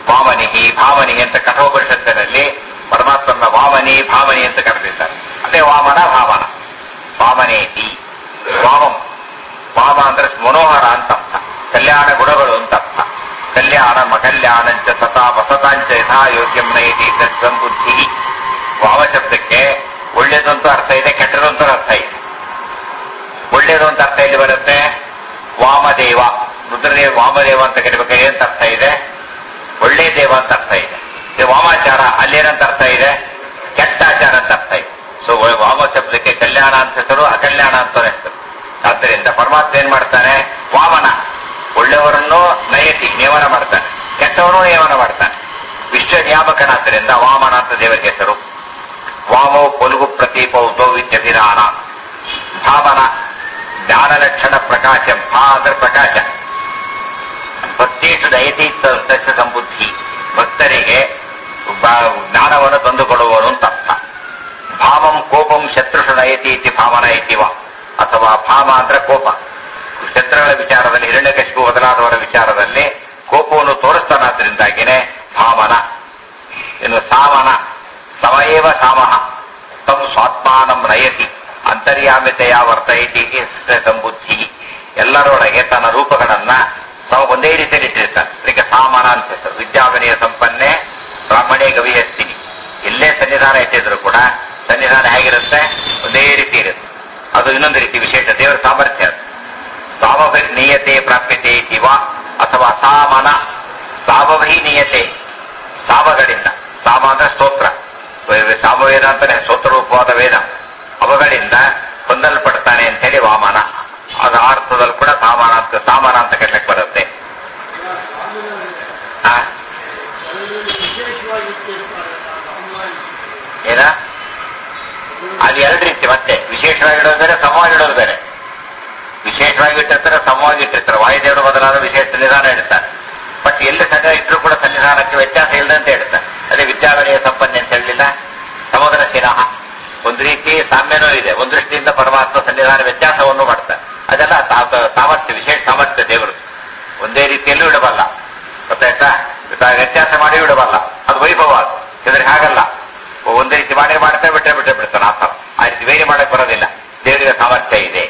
ವಾಮನಿಹಿ ಭಾಮನಿ ಅಂತ ಕಠೋಪನಿಷತ್ತಿನಲ್ಲಿ ಪರಮಾತ್ಮನ ವಾಮನಿ ಭಾಮನಿ ಅಂತ ಕರೆದಿದ್ದಾರೆ. ಅದೇ ವಾಮನ ಭಾಮನ. ವಾಮನೇತಿ ವಾಮಂ. ವಾಮ ಅಂದ್ರೆ ಮನೋಹರ ಅಂತ ಅರ್ಥ, ಕಲ್ಯಾಣ ಗುಣಗಳು ಅಂತ ಅರ್ಥ. ಕಲ್ಯಾಣ ಮಕಲ್ಯಾಣಂಚ ಸತಾ ವಸತಾಂಚ ಯಥಾ ಯೋಗ್ಯಂ ನಯತಿ ಸಂಬುದ್ಧಿ. ವಾಮ ಶಬ್ದಕ್ಕೆ ಒಳ್ಳೇದು ಅಂತ ಅರ್ಥ ಇದೆ, ಕೆಟ್ಟದು ಅಂತ ಅರ್ಥ ಇದೆ. ಒಳ್ಳೇದು ಅಂತ ಅರ್ಥ ಇಲ್ಲಿ ಬರುತ್ತೆ. ವಾಮದೇವ, ರುದ್ರದೇವ ವಾಮದೇವ ಅಂತ ಕರಿಬೇಕಾದ್ರೆ ಏನಂತ ಅರ್ಥ ಇದೆ? ಒಳ್ಳೆ ದೇವ ಅಂತ ಅರ್ಥ ಇದೆ. ವಾಮಾಚಾರ ಅಲ್ಲೇನಂತ ಅರ್ಥ ಇದೆ? ಕೆಟ್ಟ ಆಚಾರ ಅಂತ ಅರ್ಥ ಇದೆ. ಸೊ ವಾಮ ಶಬ್ದಕ್ಕೆ ಕಲ್ಯಾಣ ಅಂತ ಹೆಸರು, ಅಕಲ್ಯಾಣ ಅಂತ ಹೆಸರು. ಆದ್ದರಿಂದ ಪರಮಾತ್ಮ ಏನ್ ಮಾಡ್ತಾನೆ? ವಾಮನ, ಒಳ್ಳೆಯವರನ್ನು ನಯತಿ ನಿಯಮನ ಮಾಡ್ತಾನೆ, ಕೆಟ್ಟವನು ನಿಯಮನ ಮಾಡ್ತಾನೆ. ವಿಶ್ವ ನಿಯಾಮಕನಾದ್ದರಿಂದ ವಾಮನ ಅಂತ ದೇವರಿಗೆ ಹೆಸರು. ವಾಮೋ ಪೊಲುಗು ಪ್ರತೀಪೌತೋ ವಿದ್ಯಭಿಧಾನ. ಭಾವನ ಜ್ಞಾನ ಲಕ್ಷಣ ಪ್ರಕಾಶ. ಭಾ ಅಂದ್ರೆ ಪ್ರಕಾಶ. ಭಕ್ತೇಶು ನಯತಿ ತಸ್ಯ ಸಂಬುದ್ಧಿ. ಭಕ್ತರಿಗೆ ಜ್ಞಾನವನ್ನು ತಂದುಕೊಡುವನು ಅಂತ ಅರ್ಥ. ಭಾವಂ ಕೋಪಂ ಶತ್ರುಷು ನಯತಿ ಇತಿ ಭಾವನ ಇತಿವ. ಅಥವಾ ಭಾಮ ಅಂದ್ರೆ ಕೋಪ. ಶತ್ರುಗಳ ವಿಚಾರದಲ್ಲಿ, ಹಿರಣ್ಯಕಶಿಪು ಮೊದಲಾದವರ ವಿಚಾರದಲ್ಲಿ ಕೋಪವನ್ನು ತೋರಿಸ್ತಾನಾದ್ರಿಂದಾಗಿನೇ ಭಾವನ. ಇನ್ನು ಸಾಮನ, ಸಮಯೇವ ಸಾಮಃ ತಂ ಸ್ವಾತ್ಮಾನಂ ನಯತಿ ಅಂತರ್ಯಾಮಿತೆಯ ವರ್ತಯತಿ ಸಂಬುದ್ಧಿ. ಎಲ್ಲರೊಳಗೆ ತನ್ನ ರೂಪಗಳನ್ನ ಒಂದೇ ರೀತಿಯಲ್ಲಿ ಇಟ್ಟಿರ್ತಾನೆ. ಅದಕ್ಕೆ ಸಾಮನ ಅಂತ ಹೆಸರು. ವಿದ್ಯಾವಿನಯ ಸಂಪನ್ನೆ ಬ್ರಾಹ್ಮಣೇ ಗವಿಹಸ್ತಿನಿ. ಎಲ್ಲೇ ಸನ್ನಿಧಾನ ಇಟ್ಟಿದ್ರು ಕೂಡ ಸನ್ನಿಧಾನ ಹೇಗಿರುತ್ತೆ? ಒಂದೇ ರೀತಿ ಇರುತ್ತೆ. ಅದು ಇನ್ನೊಂದು ರೀತಿ ವಿಶೇಷ, ದೇವರ ಸಾಮರ್ಥ್ಯ. ಅದು ಸಾಮಭಿ ನಿಯತೆ ಪ್ರಾಪ್ಯತೆ ಇವ. ಅಥವಾ ಸಾಮನ, ಸಾಮಭಿ ನಿಯತೆ, ಸಾಮಗಳಿಂದ. ಸಾಮ ಅಂದ್ರೆ ಸ್ತೋತ್ರ, ಸಾಮವೇದ ಅಂತಾನೆ ಸ್ತೋತ್ರ ರೂಪವಾದ ವೇದ. ಅವುಗಳಿಂದ ಹೊಂದಲ್ಪಡ್ತಾನೆ ಅಂತ ಹೇಳಿ ವಾಮನ. ಅದು ಅರ್ಥದಲ್ಲಿ ಕೂಡ ಸಾಮನ ಅಂತ ಕಟ್ಲಕ್ಕೆ ಬರುತ್ತೆ. ಏನ ಅದು ಎರಡು ರೀತಿ. ಮತ್ತೆ ವಿಶೇಷವಾಗಿ ಇಡೋದು ಬೇರೆ, ಸಮವಾಗಿ ಇಡೋದು ಬೇರೆ. ವಿಶೇಷವಾಗಿ ಇಟ್ಟಿರ್ತಾರೆ, ಸಮವಾಗಿ ಇಟ್ಟಿರ್ತಾರೆ. ವಾಯುದೇವರು ಮೊದಲಾದ ವಿಶೇಷ ಸನ್ನಿಧಾನ ಇಡ್ತಾರೆ. ಬಟ್ ಎಲ್ಲಿ ಸನ್ನಿಧಾನ ಇಟ್ಟರು ಕೂಡ ಸನ್ನಿಧಾನಕ್ಕೆ ವ್ಯತ್ಯಾಸ ಇಲ್ಲದಂತೆ ಹೇಳ್ತಾರೆ. ಅದೇ ವಿದ್ಯಾವನೆಯ ಸಂಪನ್ನೆ ಅಂತ ಹೇಳಲಿಲ್ಲ. ಸಮುದ್ರ ಶಿನಃ ಒಂದು ರೀತಿ ಸಾಮ್ಯನೂ ಇದೆ, ಒಂದು ದೃಷ್ಟಿಯಿಂದ ಪರಮಾತ್ಮ ಸನ್ನಿಧಾನ ವ್ಯತ್ಯಾಸವನ್ನು ಮಾಡ್ತಾರೆ. ಅದೆಲ್ಲ ಸಾಮರ್ಥ್ಯ, ವಿಶೇಷ ಸಾಮರ್ಥ್ಯ ದೇವರು. ಒಂದೇ ರೀತಿಯಲ್ಲೂ ಇಡಬಲ್ಲ, ಗೊತ್ತಾಯ್ತಾ? ವ್ಯತ್ಯಾಸ ಮಾಡಿ ಇಡಬಲ್ಲ, ಅದು ವೈಭವ. ಅದು ಇದ್ರೆ ಹಾಗಲ್ಲ, ಒಂದೇ ರೀತಿ ಮಾಡಿ ಮಾಡ್ತಾ ಬಿಡ್ತಾನೆ. ಆ ರೀತಿ ಬೇರೆ ಮಾಡಕ್ ಬರೋದಿಲ್ಲ. ದೇವರಿಗೆ ಸಾಮರ್ಥ್ಯ ಇದೆ,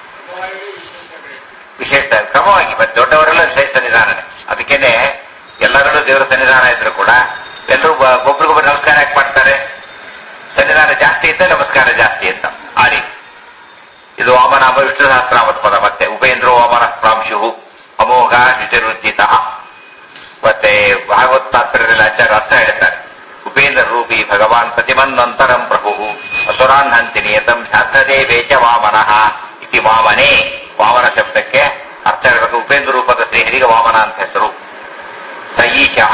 ವಿಶೇಷ ಕ್ರಮವಾಗಿ. ಮತ್ತೆ ದೊಡ್ಡವರೆಲ್ಲ ವಿಶೇಷ ಸನ್ನಿಧಾನನೇ. ಅದಕ್ಕೇನೆ ಎಲ್ಲರಲ್ಲೂ ದೇವರ ಸನ್ನಿಧಾನ ಇದ್ರು ಕೂಡ ಎಲ್ಲರೂ ಒಬ್ರಿಗೊಬ್ರು ನಮಸ್ಕಾರ ಯಾಕೆ ಮಾಡ್ತಾರೆ? ಸನ್ನಿಧಾನ ಜಾಸ್ತಿ ಇದ್ದ ನಮಸ್ಕಾರ ಜಾಸ್ತಿ ಅಂತ. ಆ ರೀತಿ ಇದು ವಾಮನಾಮ ವಿಷ್ಣು ಸಹಸ್ರನಾಮದ ಪದ. ಮತ್ತೆ ಉಪೇಂದ್ರೋ ವಾಮನ ಪ್ರಾಂಶು ಅಮೋಘ ನಿತಿರುಚಿತ. ಮತ್ತೆ ಭಾಗವತ್ ತಾತ್ಪರ್ಯದಲ್ಲಿ ಆಚಾರ್ಯ ಅರ್ಥ ಹೇಳ್ತಾರೆ. ಉಪೇಂದ್ರ ರೂಪಿ ಭಗವಾನ್ ಪ್ರತಿಮನ್ನಂತರಂ ಪ್ರಭು ಅಸುರಾನ್ ಹಂತಿ ನಿಯತಂ ಶಾಸ್ತ್ರದೇವೇಚ ವಾಮನಃ ಇತಿ ವಾಮನೇ. ವಾಮನ ಶಬ್ದಕ್ಕೆ ಅರ್ಥ ಹೇಳಬೇಕು. ಉಪೇಂದ್ರ ರೂಪದ ಶ್ರೀಹರಿಗೆ ವಾಮನ ಅಂತ ಹೆಸರು. ಸ ಈಶಃ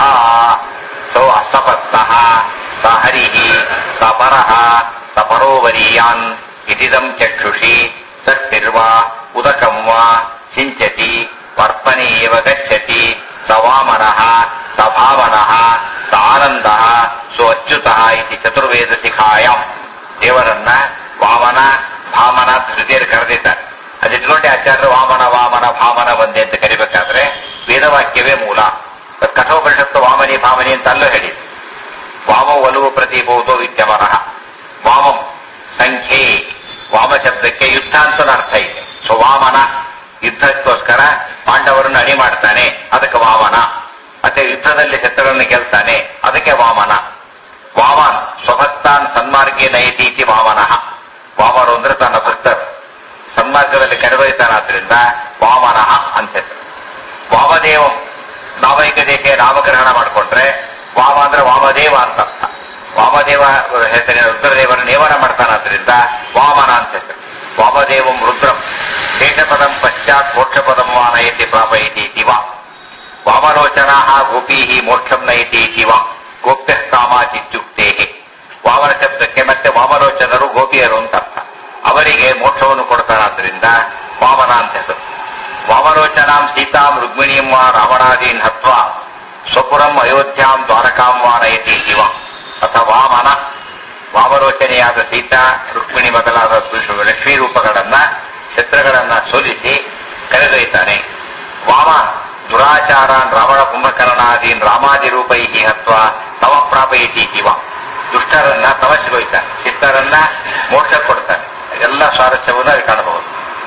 ಸೋ ಅಸಪತ್ನಃ ಸ ಹರಿಃ ಸ ಪರಃ ಸ ಪರೋವರೀಯಾನ್ ಇತಿದಂ ಚಕ್ಷುಷಿ ಸತ್ತಿರ್ವಾ ಉದಕಂ ವಾ ಸಿಂಚತಿ ಪರ್ಪಣಿ ಏವ ಗಚ್ಚತಿ ಸ ವಾಮನಃ ಸ ಭಾವನಃ ಸ ಆನಂದಃ ಸೋ ಅಚ್ಯುತಃ ಇತಿ ಚತುರ್ವೇದ ಶಿಖಾಯಾಂ. ದೇವರನ್ನ ವಾಮನ ಭಾಮನ ಧೃತಿಯಲ್ಲಿ ಕರೆದಿದ್ದಾರೆ. ಅದಿಟ್ಕೊಂಡೆ ಆಚಾರ್ಯರು ವಾಮನ ವಾಮನ ಭಾಮನ ಒಂದೇ ಅಂತ ಕರಿಬೇಕಾದ್ರೆ ವೇದವಾಕ್ಯವೇ ಮೂಲ. ಕಠೋಪನಿಷತ್ತು ವಾಮನಿ ಭಾಮನಿ ಅಂತ ಅಲ್ಲೂ ಹೇಳಿದೆ. ವಾಮ ಒಲವು ಪ್ರತಿಭೂತೋ ವಿದ್ಯಮನಃ. ವಾಮಂ ಸಂಖ್ಯೆ. ವಾಮ ಶಬ್ದಕ್ಕೆ ಯುದ್ಧ ಅಂತ ಅರ್ಥ ಇದೆ. ಸೊ ವಾಮನ ಯುದ್ಧಕ್ಕೋಸ್ಕರ ಪಾಂಡವರನ್ನು ಅಣಿ ಮಾಡ್ತಾನೆ, ಅದಕ್ಕೆ ವಾಮನ. ಮತ್ತೆ ಯುದ್ಧದಲ್ಲಿ ಶತ್ರುಗಳನ್ನು ಗೆಲ್ತಾನೆ, ಅದಕ್ಕೆ ವಾಮನ. ವಾಮನ್ ಸ್ವಭಕ್ತಾನ್ ಸನ್ಮಾರ್ಗೇ ನಯತಿ ಇತಿ ವಾಮನಃ. ವಾಮರು ಅಂದ್ರೆ ತನ್ನ ಭಕ್ತರು ಸನ್ಮಾರ್ಗದಲ್ಲಿ ಕರೆದೊಯ್ತಾನಾದ್ರಿಂದ ವಾಮನಃ ಅಂತ ಹೆಸರು. ವಾಮದೇವಂ ನಾಮೈಕ ದೇಶ ನಾಮಗ್ರಹಣ ಮಾಡಿಕೊಂಡ್ರೆ ವಾಮ ಅಂದ್ರೆ ವಾಮದೇವ ಅಂತ ಅರ್ಥ. ವಾಮದೇವ ಹೆಸರಿನ ರುದ್ರದೇವರ ನೇಮನ ಮಾಡ್ತಾನಾದ್ರಿಂದ ವಾಮನ ಅಂತ ಹೆಸರು. ವಾಮದೇವಂ ರುದ್ರಂ ಶೇಷಪದಂ ಪಶ್ಚಾತ್ ಮೋಕ್ಷಪದಂ ವಾ ನಯತಿ ಪ್ರಾಪಯತಿ ಇತಿ ವಾ. ವಾಮಲೋಚನಾ ಗೋಪೀ ಮೋಕ್ಷಂ ನಯತಿ ಇತಿ ವಾ. ಗೋಪ್ಯ ಕಾಮಾಚಿತ್ಯುಕ್ತೇ. ವಾಮನ ಶಬ್ದಕ್ಕೆ ಮತ್ತೆ ವಾಮಲೋಚನರು ಗೋಪಿಯರು ಅಂತ ಅರ್ಥ. ಅವರಿಗೆ ಮೋಕ್ಷವನ್ನು ಕೊಡ್ತಾನಾದ್ರಿಂದ ವಾಮನ ಅಂತ ಹೆಸರು. ವಾಮಲೋಚನಾಂ ಸೀತಾಂ ರುಕ್ಮಿಣೀಂ ವಾ ರಾವಣಾದೀನ್ ಹತ್ವಾ ಸ್ವಪುರಂ ಅಯೋಧ್ಯಾಂ ದ್ವಾರಕಾಂ ವಾ ನಯತಿ ಇತಿ ವಾ. ಅಥವಾ ವಾಮನ ವಾಮಲೋಚನೆಯಾದ ಸೀತಾ ರುಕ್ಮಿಣಿ ಮೊದಲಾದ ಲಕ್ಷ್ಮೀ ರೂಪಗಳನ್ನ ಶತ್ರುಗಳನ್ನ ಸೋಲಿಸಿ ಕರೆದೊಯ್ತಾನೆ. ವಾಮ ದುರಾಚಾರಾನ್ ರಾವಣ ಕುಂಭಕರ್ಣಾದೀನ್ ರಾಮಾದಿ ರೂಪೈ ಹತ್ವ ತವ ಪ್ರಾಪಯತಿ ಇವ. ದುಷ್ಟರನ್ನ ತಮಸ್ಸಿಗೊಯ್ತಾನೆ, ಚಿತ್ತರನ್ನ ಮೋಕ್ಷ ಕೊಡ್ತಾನೆ. ಎಲ್ಲ ಸ್ವಾರಸ್ಯವನ್ನು ಅಲ್ಲಿ ಕಾಣಬಹುದು.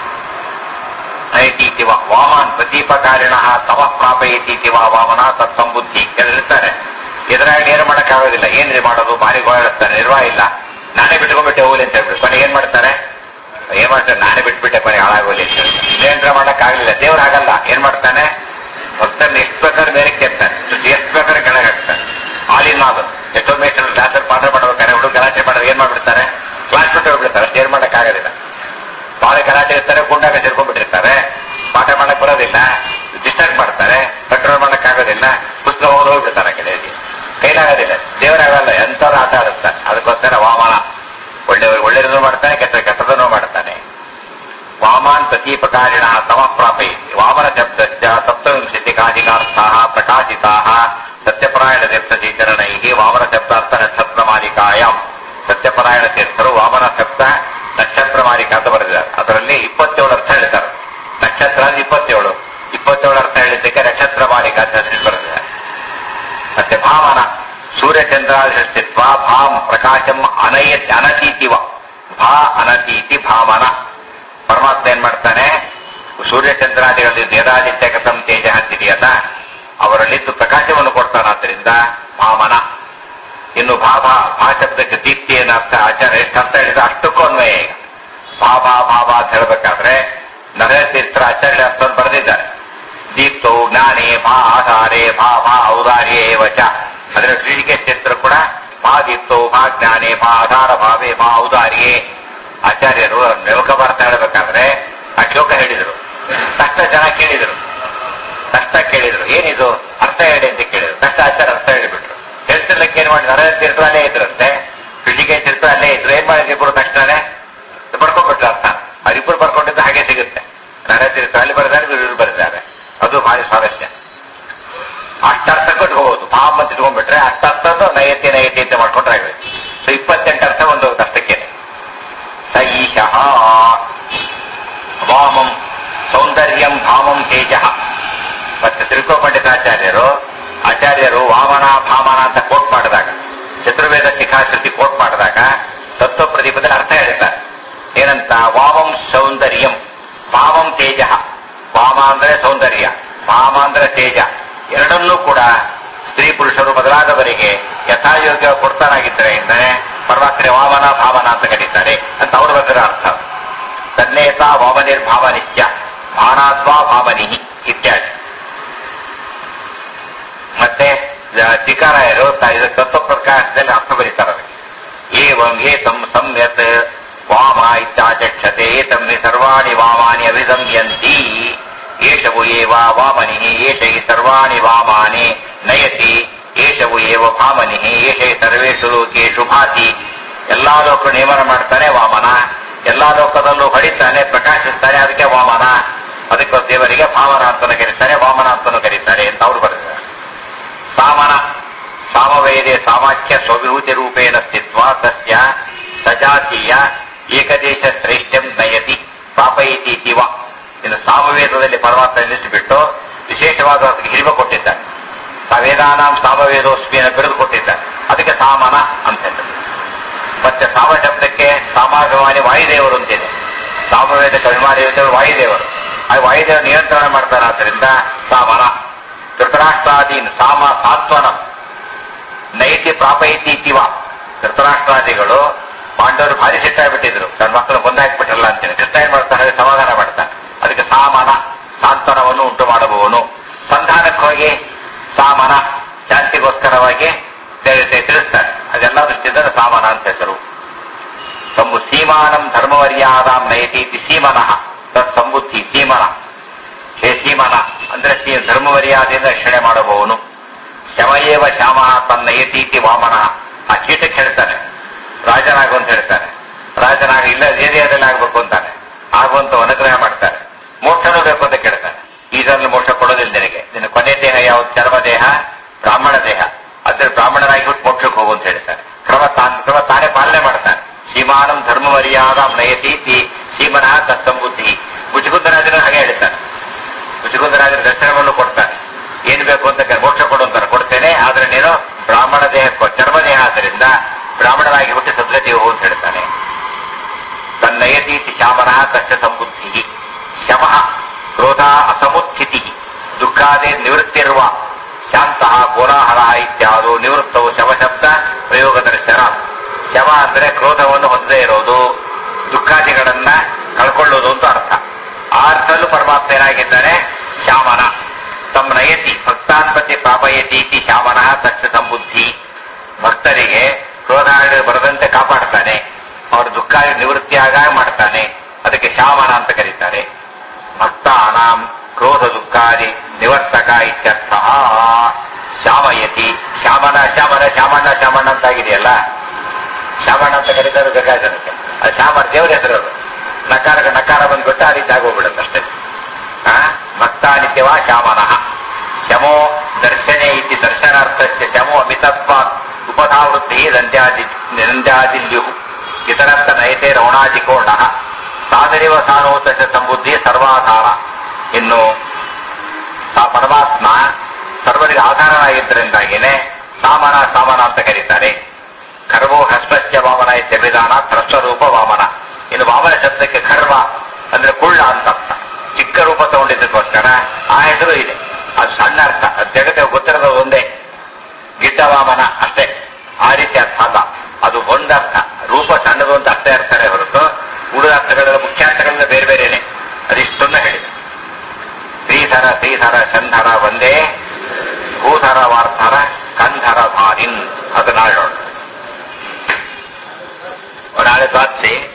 ನಯತೀತಿವ ವಾಮನ್ ಪ್ರದೀಪಕಾರಿಣ ತಮ ಪ್ರಾಪಯತೀತಿವ ವಾಮನ ತತ್ಸಂಬುದ್ಧಿ. ಕೆಲರಿರ್ತಾರೆ ಎದುರಾಗಿ ಏನು ಮಾಡೋಕ್ಕಾಗೋದಿಲ್ಲ, ಏನ್ರಿ ಮಾಡೋದು, ಭಾರಿ ಗೋಳಾಡ್ತಾನೆ, ನಿರ್ವಾಹ ಇಲ್ಲ, ನಾನೇ ಬಿಟ್ಕೊಂಡ್ಬಿಟ್ಟೆ ಹೋಗ್ಲಿ ಅಂತ ಹೇಳ್ಬಿಟ್ಟು ಕೊನೆ ಏನ್ ಮಾಡ್ತಾರೆ, ಏನ್ ಮಾಡ್ತಾರೆ, ನಾನೇ ಬಿಟ್ಬಿಟ್ಟೆ ಕೊನೆ ಹಾಳಾಗೋಲಿ ಅಂತ ಹೇಳಿ. ಇದೇನ್ರ ಮಾಡಕ್ಕಾಗಲಿಲ್ಲ, ದೇವ್ರು ಆಗಲ್ಲ, ಏನ್ ಮಾಡ್ತಾನೆ, ಭಕ್ತರನ್ನ ಎಷ್ಟು ಬೇಕಾದ್ರೆ ಮೇಲೆ ಕೆತ್ತಾನೆ, ಎಷ್ಟು ಬೇಕಾದ್ರೆ ಕೆಳಗೆ ಹಾಕ್ತಾನೆ. ಹಾಲಿನ ಅದು ಎಷ್ಟೋ ಮೇಸ್ಟರ್ ದಾಸರು ಪಾಠ ಮಾಡ್ಬೇಕಾದ್ರೆ ಹುಡುಗ ಗಲಾಟೆ ಮಾಡೋದು ಏನ್ ಮಾಡ್ಬಿಡ್ತಾರೆ, ಕ್ಲಾಸ್ ಬಿಟ್ಟು ಹೋಗ್ಬಿಡ್ತಾರೆ, ಅಷ್ಟು ಏನ್ ಮಾಡಕ್ಕಾಗೋದಿಲ್ಲ. ಬಾಳೆ ಗಲಾಟೆ ಇರ್ತಾರೆ, ಗುಂಡಾಗ ಸೇರ್ಕೊಂಡ್ಬಿಟ್ಟಿರ್ತಾರೆ, ಪಾಠ ಮಾಡಕ್ ಬರೋದಿಲ್ಲ, ಡಿಸ್ಟರ್ಬ್ ಮಾಡ್ತಾರೆ, ಕಂಟ್ರೋಲ್ ಮಾಡಕ್ ಆಗೋದಿಲ್ಲ, ಪುಸ್ತಕ ಹೋಗ್ಬಿಡ್ತಾರೆ ಆ ಕಡೆಯಲ್ಲಿ, ಕೈಲಾಗೋದಿಲ್ಲ. ದೇವರಾಗಲ್ಲ, ಎಂಥವ್ರು ಆಟ ಆಡಿಸ್ತಾನೆ. ಅದಕ್ಕೋಸ್ಕರ ವಾಮನ ಒಳ್ಳೆಯದನ್ನು ಮಾಡ್ತಾನೆ, ಕೆಟ್ಟದನ್ನು ಮಾಡ್ತಾನೆ. ವಾಮಾನ್ ಪ್ರತೀಪಕಾರಿಣ ತಮ ಪ್ರಾಪಯತಿ. ವಾಮನ ಶಬ್ದಶ್ಚ ಸಪ್ತವಿಂಶತಿಕಾಧಿಕಾರ್ಥ ಪ್ರಕಾಶಿತಾ ಸತ್ಯಪರಾಯಣ ತೀರ್ಥಚರಣೈ. ವಾಮನ ಶಬ್ದಾರ್ಥ ನಕ್ಷತ್ರ ಮಾಲಿಕಾಯಾಮ್. ಸತ್ಯಪರಾಯಣ ತೀರ್ಥರು ವಾಮನ ಶಬ್ದ ನಕ್ಷತ್ರ ಮಾಲಿಕಾ ಅಂತ ಬರೆದಿದ್ದಾರೆ. ಅದರಲ್ಲಿ 27 ಅರ್ಥ ಹೇಳ್ತಾರೆ. ನಕ್ಷತ್ರ 27 ಅರ್ಥ ಹೇಳಿದ್ದಕ್ಕೆ ನಕ್ಷತ್ರ ಮಾಲಿಕಾ ಅಂತ ಬರೆದಿದ್ದಾರೆ. ಮತ್ತೆ ಭಾವನ ಸೂರ್ಯಚಂದ್ರಾಧಿಷ್ಠಿತ್ವ ಭಾಂ ಪ್ರಕಾಶಂ ಅನತೀತಿವ. ಭಾ ಅನತೀತಿ ಭಾವನ. ಪರಮಾತ್ಮ ಏನ್ ಮಾಡ್ತಾನೆ, ಸೂರ್ಯಚಂದ್ರಾದಿಗಳಲ್ಲಿ ನೇರಾದಿತ್ಯ ಕಥಂ ತೇಜ ಅಂತಿದೆಯಲ್ಲ, ಅವರಲ್ಲಿದ್ದು ಪ್ರಕಾಶವನ್ನು ಕೊಡ್ತಾನಾದ್ರಿಂದ ಭಾವನ. ಇನ್ನು ಭಾ ಶಬ್ದಕ್ಕೆ ದೀಪ್ತಿ ಏನರ್ಥ, ಆಚಾರ್ಯ ಎಷ್ಟು ಅರ್ಥ ಹೇಳಿದ್ರೆ ಅಷ್ಟಕ್ಕೂ ಅನ್ವಯ. ಈಗ ಭಾವ ಅಂತ ಹೇಳಬೇಕಾದ್ರೆ ನರತೀರ್ಥ ಆಚಾರ್ಯ ಅರ್ಥ ಬರೆದಿದ್ದಾರೆ. ದೀಪ್ತೋ ಜ್ಞಾನೇ ಭಾ ಆಧಾರೇ ಭಾ ಔದಾರ್ಯೇ ವಚ. ಅದರ ಶ್ರೀಕೆ ಚಿತ್ರ ಕೂಡ ಭಾ ದೀಪ್ತೋ ಭಾ ಜ್ಞಾನೇ ಭಾ ಆಧಾರ ಭಾವೇ ಭಾ ಔದಾರ್ಯೇ. ಆಚಾರ್ಯರು ಲೋಕಭಾರತ ಹೇಳಬೇಕಾದ್ರೆ ಆ ಶ್ಲೋಕ ಹೇಳಿದರು. ಕಷ್ಟ ಜನ ಕೇಳಿದರು, ಏನಿದು ಅರ್ಥ ಹೇಳಿ ಅಂತ ಕೇಳಿದ್ರು. ಕಷ್ಟ ಆಚಾರ್ಯ ಅರ್ಥ ಹೇಳಿಬಿಟ್ರು. ಹೇಳ್ತಿರ್ಲಿಕ್ಕೆ ಏನ್ ಮಾಡಿ ನರತೀರ್ಥ ಅಲ್ಲೇ ಇದ್ರಂತೆ, ಶ್ರೀಕೆ ತೀರ್ಥ ಅಲ್ಲೇ ಇದ್ರು. ಏನ್ ಮಾಡಿದ್ರು ಇಬ್ಬರು ತಕ್ಷಣನೇ ಬರ್ಕೊಂಡ್ಬಿಟ್ರು ಅರ್ಥ. ಅವರಿಬ್ಬರು ಬರ್ಕೊಂಡಿದ್ದು ಹಾಗೆ ಸಿಗುತ್ತೆ. ನರತೀರ್ಥ ಅಲ್ಲಿ ಬರೆದಾರೆ, ಇವರು ಬರೆದಿದ್ದಾರೆ. ಅದು ಭಾರಿ ಸ್ವಾರಸ್ಯ. ಅಷ್ಟರ್ಥ ಕಟ್ಕೋಬಹುದು. ಭಾಮ ಅಂತ ಇಟ್ಕೊಂಡ್ಬಿಟ್ರೆ ಅಷ್ಟರ್ಥದ್ದು ನಯತಿ ಅಂತ ಮಾಡ್ಕೊಂಡ್ರೆ ಆಗಬೇಕು. 28 ಅರ್ಥ ಒಂದು ಅಷ್ಟಕ್ಕೇನೆ. ಸ ಈಶಃ ವಾಮಂ ಸೌಂದರ್ಯಂ ಭಾಮಂ ತೇಜ. ಮತ್ತೆ ಆಚಾರ್ಯರು ವಾಮನ ಭಾಮನ ಅಂತ ಕೋಟ್ ಮಾಡಿದಾಗ, ಚತುರ್ವೇದ ಶಿಖಾಶ್ರುತಿ ಕೋಟ್ ಮಾಡಿದಾಗ ತತ್ವ ಪ್ರದೀಪದಲ್ಲಿ ಅರ್ಥ ಹೇಳ್ತಾರೆ. ಏನಂತ, ವಾಮಂ ಸೌಂದರ್ಯಂ ಭಾಮಂ ತೇಜ. ವಾಮ ಅಂದ್ರೆ ಸೌಂದರ್ಯ, ಭಾಮ ಅಂದ್ರೆ ತೇಜ. ಎರಡನ್ನೂ ಕೂಡ ಸ್ತ್ರೀ ಪುರುಷರು ಮೊದಲಾದವರಿಗೆ ಯಥಾಯೋಗ್ಯ ಕೊಡ್ತಾನಾಗಿದ್ದರೆ ಎಂದರೆ ಪರಮಾತ್ಮನೆ ವಾಮನ ಭಾವನ ಅಂತ ಕರೀತಾರೆ ಅಂತ ಅವರು ಬರೆದಿರೋ ಅರ್ಥ. ತನ್ನೇತ ವಾಮನಿರ್ಭಾವನಿತ್ಯ ಭಾನಾತ್ವಾ ಭಾವನಿ ಇತ್ಯಾದಿ. ಮತ್ತೆ ಟಿಕಾರಾಯರು ತತ್ವ ಪ್ರಕಾಶದಲ್ಲಿ ಅರ್ಥ ಬರೀತಾರೆ. ಏತಂ ಸಂಯತ್ ವಾಮ ಇತ್ಯಾಚಕ್ಷತೆ ಏತಮ್ಮಿ ಸರ್ವಾಣಿ ವಾಮಾನಿ ಅಭಿಸಂಯಂತಿ. ಏಷವು ಏವ ವಾಮನಿ ಏಷ ಹಿ ಸರ್ವಾಣಿ ವಾಮಾನಿ ನಯತಿ. ಏಷವು ಏವ ಭಾಮನಿ ಏಷ ಹಿ ಸರ್ವೇಷು ಲೋಕೇಶು ಭಾತಿ. ಎಲ್ಲಾ ಲೋಕ ನೇಮನ ಮಾಡ್ತಾನೆ ವಾಮನ, ಎಲ್ಲಾ ಲೋಕದಲ್ಲೂ ಹೊಡಿತಾನೆ, ಪ್ರಕಾಶಿಸ್ತಾನೆ, ಅದಕ್ಕೆ ವಾಮನ. ಅದಕ್ಕೆ ದೇವರಿಗೆ ಭಾವನ ಅಂತಲೂ ಕರೀತಾರೆ, ವಾಮನ ಅಂತಲೂ ಕರೀತಾರೆ ಅಂತ ಅವರು ಬರೆದಿದ್ದಾರೆ. ಸಾಮನ ಸಾಮವೇದೆ ಸಾಮಾಖ್ಯ ಸ್ವವಿಭೂತಿ ರೂಪೇಣ ಸ್ಥಿತ್ವ ಸಸ್ಯ ಸಜಾತೀಯ ಏಕದೇಶ ಶ್ರೇಷ್ಠಂ ನಯತಿ ಪಾಪಯಿತಿ ಇವ. ಇನ್ನು ಸಾಮವೇದದಲ್ಲಿ ಪರಮಾತ್ಮ ನಿಲ್ಲಿಸಿಬಿಟ್ಟು ವಿಶೇಷವಾದ ಹಿರಿಮೆ ಕೊಟ್ಟಿದ್ದಾನೆ. ವೇದಾನಾಂ ಸಾಮವೇದೋಸ್ಮಿಯನ್ನು ಬಿರುದು ಕೊಟ್ಟಿದ್ದಾನೆ. ಅದಕ್ಕೆ ಸಾಮನ ಅಂತ ಹೇಳಿದ್ರು. ಮತ್ತೆ ಸಾಮ ಶಬ್ದಕ್ಕೆ ಸಾಮಾಭಿಮಾನಿ ವಾಯುದೇವರು ಅಂತಿದೆ. ಸಾಮವೇದಕ್ಕೆ ಅಭಿಮಾನಿ ವಾಯುದೇವರು. ಆ ವಾಯುದೇವ ನಿಯಂತ್ರಣ ಮಾಡ್ತಾನೆ. ಆದ್ದರಿಂದ ಸಾಮನ. ಧೃತರಾಷ್ಟ್ರಾದೀನ್ ಸಾಮ ಸಾತ್ವನ ನೈತಿ ಪ್ರಾಪೈತಿ ಇತಿವ. ಧೃತರಾಷ್ಟ್ರಾದಿಗಳು ಪಾಂಡವರು ಭಾರಿ ಸಿಟ್ಟಾಗ್ಬಿಟ್ಟಿದ್ರು, ತನ್ನ ಮಕ್ಕಳು ಕೊಂದಾಕ್ಬಿಟ್ರಲ್ಲ ಅಂತೇಳಿ. ಕೃಷ್ಣ ಏನ್ ಮಾಡ್ತಾನೆ, ಸಮಾಧಾನ ಮಾಡ್ತಾನೆ. ಅದಕ್ಕೆ ಸಾಮನ, ಸಾಂತ್ವನವನ್ನು ಉಂಟು ಮಾಡಬಹುದು. ಸಂಧಾನಕ್ಕೆ ಹೋಗಿ ಸಾಮನ, ಶಾಂತಿಗೋಸ್ಕರವಾಗಿ ತಿಳಿಸ್ತಾನೆ. ಅದೆಲ್ಲ ದೃಷ್ಟಿಯಿಂದ ಸಾಮನ ಅಂತ ಹೆಸರು. ಸೀಮಾನಂ ಧರ್ಮವರ್ಯಾದಾಂ ನಯತೀತಿ ಸೀಮನಃ ತತ್ ಸಂಬುದ್ಧಿ ಸೀಮನ. ಹೇ ಸೀಮನ ಅಂದ್ರೆ ಧರ್ಮವರ್ಯಾದೆಯಿಂದ ರಕ್ಷಣೆ ಮಾಡಬಹುದು. ಶಮಯೇವ ಶ್ಯಾಮ ತನ್ನಯತೀತಿ ವಾಮನ. ಆ ಕೀಟಕ್ಕೆ ಹೇಳ್ತಾನೆ ರಾಜನಾಗು ಅಂತ ಹೇಳ್ತಾನೆ. ರಾಜನಾಗ ಇಲ್ಲ ಏರಿಯಾದಲ್ಲಿ ಆಗ್ಬೇಕು ಅಂತಾನೆ. ಆಗುವಂತ ಅನುಗ್ರಹ ಮಾಡ್ತಾರೆ. ಮೋಕ್ಷನೂ ಬೇಕು ಅಂತ ಕೇಳ್ತಾನೆ. ಇದರಲ್ಲಿ ಮೋಕ್ಷ ಕೊಡೋದಿಲ್ಲ ನಿನಗೆ. ನಿನ್ನ ಕೊನೆ ದೇಹ ಯಾವ್ದು? ಚರ್ಮ ದೇಹ, ಬ್ರಾಹ್ಮಣ ದೇಹ. ಅದ್ರ ಬ್ರಾಹ್ಮಣನಾಗಿಬಿಟ್ಟು ಮೋಕ್ಷಕ್ಕೆ ಹೋಗು ಅಂತ ಹೇಳ್ತಾನೆ. ಕ್ರಮ ತಾನೇ ಪಾಲನೆ ಮಾಡ್ತಾನೆ. ಸೀಮಾನಂ ಧರ್ಮ ಮರ್ಯಾದಾಂ ನಯತೀತಿ ಸೀಮನಃ ತತ್ಸಂಬುದ್ಧಿ. ಮುಚುಕುಂದರಾಜನ ಹಾಗೆ ಹೇಳ್ತಾನೆ. ಮುಚುಕುಂದರಾಜನ ದರ್ಶನವನ್ನು ಕೊಡ್ತಾನೆ. ಬೇಕು ಅಂತ ಮೋಕ್ಷ ಕೊಡು ಅಂತಾರೆ, ಕೊಡ್ತೇನೆ, ಆದ್ರೆ ನೀನು ಬ್ರಾಹ್ಮಣ ದೇಹ ಚರ್ಮ ದೇಹ ಆದ್ದರಿಂದ ಬ್ರಾಹ್ಮಣನಾಗಿ ಹುಟ್ಟಿ ಸದ್ಗತಿ ಹೋಗು ಅಂತ ಹೇಳ್ತಾನೆ. ತನ್ನಯತೀತಿ ಶಾಮನಃ ತಸ್ಯ ಸಂಬುದ್ಧಿ ಶಮಃ ಕ್ರೋಧ ಅಸಮುತ್ಥಿತಿ ದುಃಖಾದೇ ನಿವೃತ್ತಿರುವ ಶಾಂತಃ ಕೋಲಾಹಲ ಇತ್ಯಾದು ನಿವೃತ್ತವು ಶಮಶಬ್ದ ಪ್ರಯೋಗ ದರ್ಶನ. ಶಮ ಅಂದ್ರೆ ಕ್ರೋಧವನ್ನು ಹೊಂದದೇ ಇರೋದು, ದುಃಖಾದಿಗಳನ್ನ ಕಳ್ಕೊಳ್ಳೋದು ಅಂತ ಅರ್ಥ. ಆ ಅರ್ಥದಲ್ಲೂ ಪರಮಾತ್ಮ ಏನಾಗಿದ್ದಾನೆ? ಶಾಮನ. ತಮ್ಮ ನಯತಿ ಭಕ್ತಾನ್ಪತಿ ಪಾಪಯತಿ ಇತಿ ಶಾಮನಃ ತಸ್ಯ ಸಂಬುದ್ಧಿ. ಭಕ್ತರಿಗೆ ಕ್ರೋಧ ಬರದಂತೆ ಕಾಪಾಡ್ತಾನೆ, ಅವರ ದುಃಖ ನಿವೃತ್ತಿಯಾಗ ಮಾಡ್ತಾನೆ, ಅದಕ್ಕೆ ಶಾಮನ ಅಂತ ಕರೀತಾರೆ. ಭಕ್ತಾನಾಂ ಕ್ರೋಧ ದುಃಖಾದಿ ನಿವರ್ತಕ ಇತ್ಯರ್ಥ. ಶಾಮಯತಿ ಶಾಮನ ಶಾಮನ ಶಾಮಣ್ಣ ಶಾಮಣ್ಣ ಅಂತಾಗಿದೆಯಲ್ಲ, ಶಾಮಣ್ಣ ಅಂತ ಕರೀತಾರೆ ಬೇಕಾದಂತೆ. ಅದು ಶಾಮರ ದೇವರ ಹೆಸರು. ಅದು ನಕಾರಕ್ಕೆ ನಕಾರ ಬಂದ್ಬಿಟ್ಟು ಆ ರೀತಿ ಆಗೋಗ್ಬಿಡುತ್ತಷ್ಟೇ. ಭಕ್ತಾನಿತ್ಯವ ಶಾಮನಃ. ಶಮೋ ದರ್ಶನೆ ಇತಿ ದರ್ಶನಾರ್ಥಸ್ಯ ಶಮೋ ಅಮಿತತ್ವ ಉಪಧಾವೃತ್ತಿ ನಂದ್ಯಾದಿಲ್ಯು ಇತರರ್ಥ ನಯತೆ ರೌಣಾದಿಕೋಣ ಸಾಧರಿವ ಸಾನೋತ ಸಂಬುದ್ಧಿ ಸರ್ವಾಧಾರ. ಇನ್ನು ಪರಮಾತ್ಮ ಸರ್ವರಿಗೆ ಆಧಾರನಾಗಿದ್ದರಿಂದಾಗಿನೇ ಸಾಮನ ಸಾಮನ ಅಂತ ಕರೀತಾರೆ. ಖರ್ವೋ ಹಸ್ಪಸ್ಯ ವಾಮನ ಇತ್ಯಭಿಧಾನ ತ್ರಸ್ವರೂಪ ವಾಮನ. ಇನ್ನು ವಾಮನ ಶಬ್ದಕ್ಕೆ ಖರ್ವ ಅಂದ್ರೆ ಕುಳ್ಳ ಅಂತ ಅರ್ಥ. ಚಿಕ್ಕ ರೂಪ ತಗೊಂಡಿದ್ದಕ್ಕೋಸ್ಕರ ಆ ಹೆಸರು ಇದೆ. ಅದು ಸಣ್ಣ ಅರ್ಥ, ಅದು ಜಗತ್ತೆ ಗೊತ್ತಿರೋದು ಒಂದೇ, ಗಿಡ್ಡ ವಾಮನ ಅಷ್ಟೇ. ಆ ರೀತಿ ಅರ್ಥ ಅಲ್ಲ, ಅದು ಒಂದರ್ಥ. ರೂಪ ಸಣ್ಣದು ಅಂತ ಅಷ್ಟೇ ಅರ್ಥನೇ ಹೊರತು ಉಳಿದ ಅರ್ಥಗಳೆಲ್ಲ ಮುಖ್ಯಾರ್ಥಗಳೆಲ್ಲ ಬೇರೆ ಬೇರೆನೆ. ಅದಿಷ್ಟನ್ನ ಹೇಳಿದೆ. ಶ್ರೀಧರ ಶ್ರೀಧರ ಚಂಧರ ಒಂದೇ ಭೂಧರ ವಾರ್ಧರ ಕಂಧರ ಭಾರಿನ್. ಅದು ನಾಳೆ ನೋಡ, ನಾಳೆ ದ್ವಾದಶಿ.